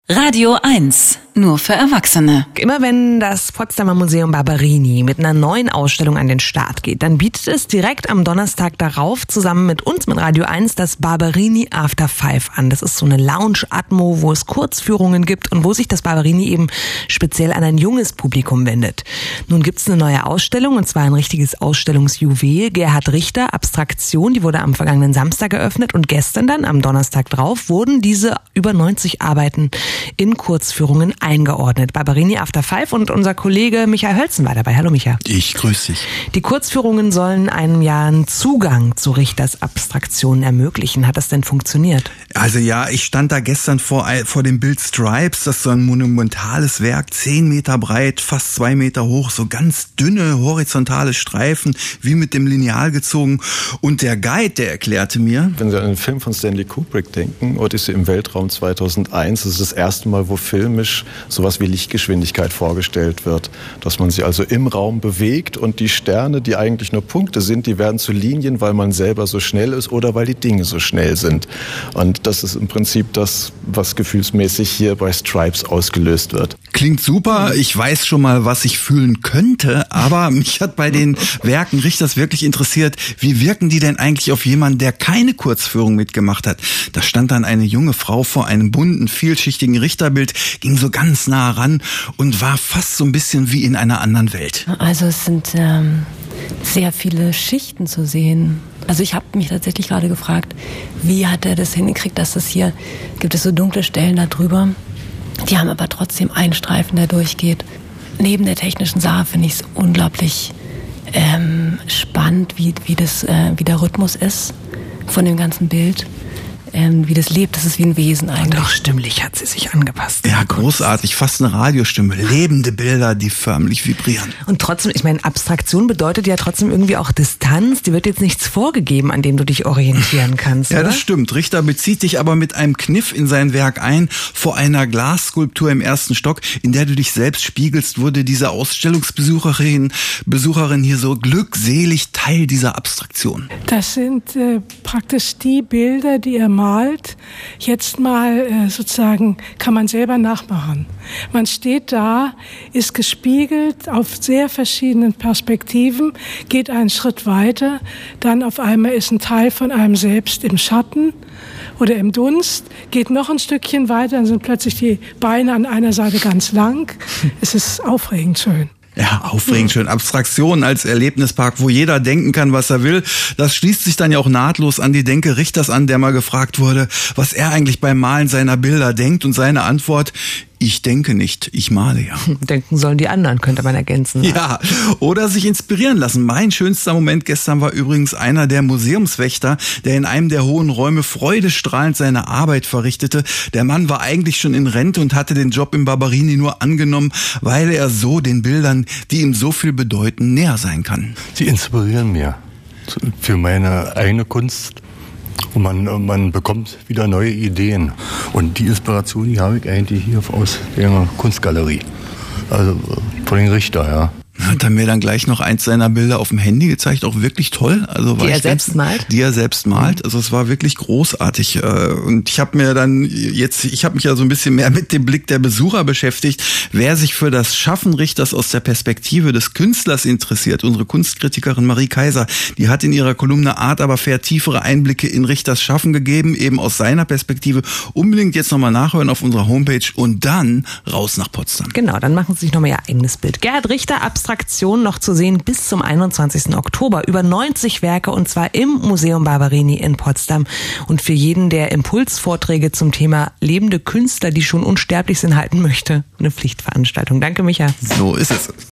Radio 1, nur für Erwachsene. Immer wenn das Potsdamer Museum Barberini mit einer neuen Ausstellung an den Start geht, dann bietet es direkt am Donnerstag darauf zusammen mit uns, mit Radio 1, das Barberini After 5 an. Das ist so eine Lounge-Atmo, wo es Kurzführungen gibt und wo sich das Barberini eben speziell an ein junges Publikum wendet. Nun gibt es eine neue Ausstellung, und zwar ein richtiges Ausstellungsjuwel. Gerhard Richter, Abstraktion, die wurde am vergangenen Samstag eröffnet, und gestern dann, am Donnerstag drauf, wurden diese über 90 Arbeiten in Kurzführungen eingeordnet. Barberini After 5, und unser Kollege Michael Hölzen war dabei. Hallo Micha. Ich grüße dich. Die Kurzführungen sollen einem ja einen Zugang zu Richters Abstraktionen ermöglichen. Hat das denn funktioniert? Also ja, ich stand da gestern vor dem Bild Stripes. Das ist so ein monumentales Werk, 10 Meter breit, fast 2 Meter hoch, so ganz dünne horizontale Streifen, wie mit dem Lineal gezogen. Und der Guide, der erklärte mir... Wenn Sie an den Film von Stanley Kubrick denken, Odyssee im Weltraum 2001, das ist das erste Mal, wo filmisch sowas wie Lichtgeschwindigkeit vorgestellt wird. Dass man sie also im Raum bewegt und die Sterne, die eigentlich nur Punkte sind, die werden zu Linien, weil man selber so schnell ist oder weil die Dinge so schnell sind. Und das ist im Prinzip das, was gefühlsmäßig hier bei Stripes ausgelöst wird. Klingt super, ich weiß schon mal, was ich fühlen könnte, aber mich hat bei den Werken Richters wirklich interessiert, wie wirken die denn eigentlich auf jemanden, der keine Kurzführung mitgemacht hat? Da stand dann eine junge Frau vor einem bunten, vielschichtigen Richterbild, ging so ganz nah ran und war fast so ein bisschen wie in einer anderen Welt. Also es sind sehr viele Schichten zu sehen. Also ich habe mich tatsächlich gerade gefragt, wie hat er das hingekriegt, dass das hier, gibt es so dunkle Stellen da drüber, die haben aber trotzdem einen Streifen, der durchgeht. Neben der technischen Sache finde ich es unglaublich spannend, wie der Rhythmus ist von dem ganzen Bild. Wie das lebt, das ist wie ein Wesen eigentlich. Und auch stimmlich hat sie sich angepasst. Ja, großartig, fast eine Radiostimme. Lebende Bilder, die förmlich vibrieren. Und trotzdem, ich meine, Abstraktion bedeutet ja trotzdem irgendwie auch Distanz. Die wird jetzt nichts vorgegeben, an dem du dich orientieren kannst, Ja, oder? das stimmt. Richter bezieht dich aber mit einem Kniff in sein Werk ein. Vor einer Glasskulptur im 1. Stock, in der du dich selbst spiegelst, wurde diese Ausstellungsbesucherin hier so glückselig Teil dieser Abstraktion. Das sind praktisch die Bilder, die er malt. Jetzt mal sozusagen kann man selber nachmachen. Man steht da, ist gespiegelt auf sehr verschiedenen Perspektiven, geht einen Schritt weiter, dann auf einmal ist ein Teil von einem selbst im Schatten oder im Dunst, geht noch ein Stückchen weiter, dann sind plötzlich die Beine an einer Seite ganz lang. Es ist aufregend schön. Ja, aufregend schön. Abstraktion als Erlebnispark, wo jeder denken kann, was er will. Das schließt sich dann ja auch nahtlos an die Denke Richters an, der mal gefragt wurde, was er eigentlich beim Malen seiner Bilder denkt. Und seine Antwort: Ich denke nicht, ich male ja. Denken sollen die anderen, könnte man ergänzen. Ja, oder sich inspirieren lassen. Mein schönster Moment gestern war übrigens einer der Museumswächter, der in einem der hohen Räume freudestrahlend seine Arbeit verrichtete. Der Mann war eigentlich schon in Rente und hatte den Job im Barberini nur angenommen, weil er so den Bildern, die ihm so viel bedeuten, näher sein kann. Sie inspirieren mich für meine eigene Kunst. Und man bekommt wieder neue Ideen. Und die Inspiration, die habe ich eigentlich hier aus der Kunstgalerie. Also von den Richter, ja. Hat er mir dann gleich noch eins seiner Bilder auf dem Handy gezeigt, auch wirklich toll. Also Die er selbst malt? Die er selbst malt. Also es war wirklich großartig. Und ich habe mich ja so ein bisschen mehr mit dem Blick der Besucher beschäftigt. Wer sich für das Schaffen Richters aus der Perspektive des Künstlers interessiert, unsere Kunstkritikerin Marie Kaiser, die hat in ihrer Kolumne Art aber fair tiefere Einblicke in Richters Schaffen gegeben, eben aus seiner Perspektive. Unbedingt jetzt nochmal nachhören auf unserer Homepage und dann raus nach Potsdam. Genau, dann machen Sie sich nochmal Ihr eigenes Bild. Gerhard Richter, Abstraktion noch zu sehen bis zum 21. Oktober. Über 90 Werke, und zwar im Museum Barberini in Potsdam. Und für jeden, der Impulsvorträge zum Thema lebende Künstler, die schon unsterblich sind, halten möchte, eine Pflichtveranstaltung. Danke, Micha. So ist es.